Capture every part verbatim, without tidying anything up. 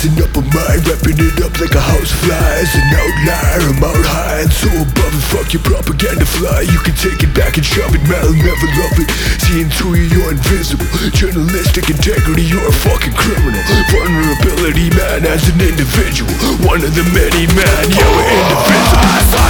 Rising up a mind, wrapping it up like a house of flies. An outlier, I'm out high and so above it. Fuck your propaganda fly, you can take it back and shove it. Man, I'll never love it. Seeing through you, you're invisible. Journalistic integrity, you're a fucking criminal. Vulnerability, man, as an individual. One of the many, man, you're indivisible.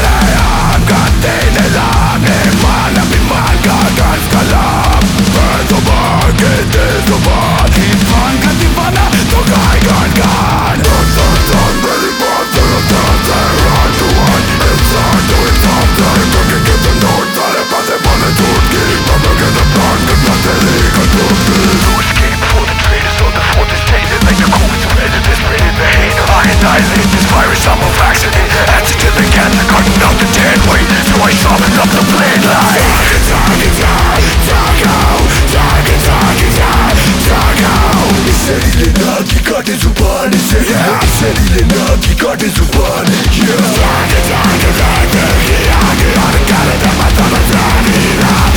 Annihilate this virus, I'm a vaccinated. Answer to the cancer, cutting out the dead weight. So I soften up the blade line. Target, target, target, target, target, target. Seninle hakikati zubani seni. Seninle hakikati zubani. Target, target, target, target, target, target, target.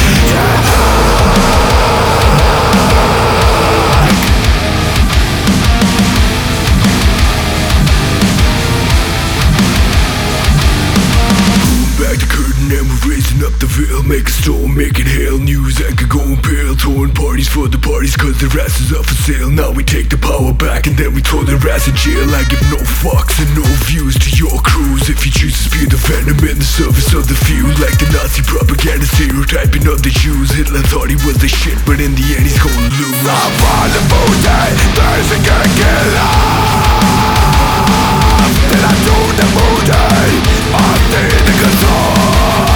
Up the veil, make a storm, make it hail. News anchor going pale, throwing parties for the parties cause their asses up for sale. Now we take the power back and then we throw their ass in jail. I give no fucks and no views to your crews. If you choose to spew the venom in the service of the few, like the Nazi propaganda stereotyping of the Jews. Hitler thought he was the shit, but in the end he's gonna lose. I'm on the moon day, there's a gang killer. Then I do the moon day, I'm the control.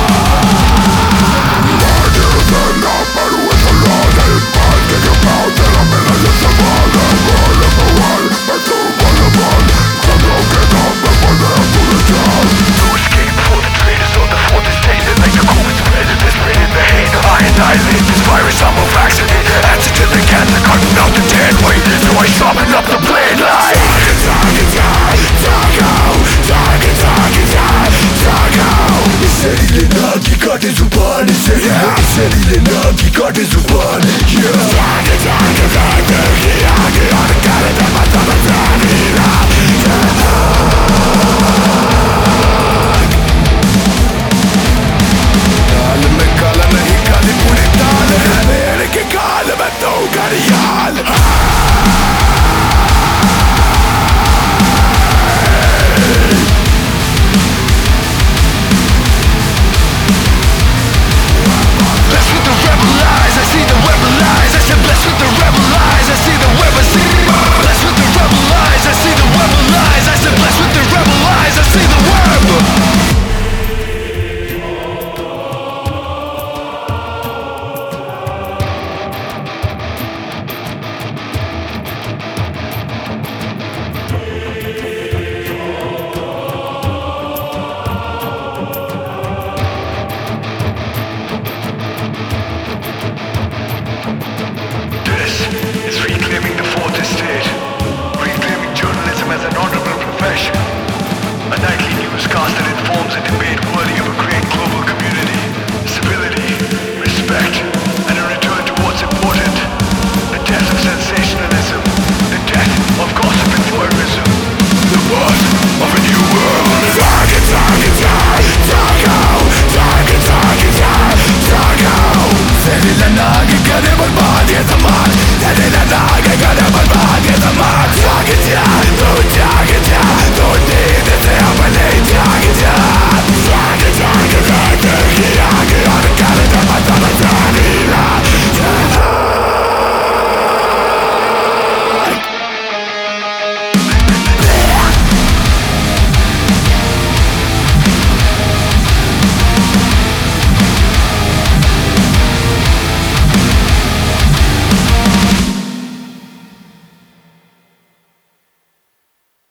Annihilate this virus, I'm a vaccinated. Answer to the cancer, cutting out the dead weight. So I soften up the blade line. Target, target, target, target, target, target. Seninle hakikati zubani seni. Seninle hakikati zubani. Target, target, target, target, target, target, target, target.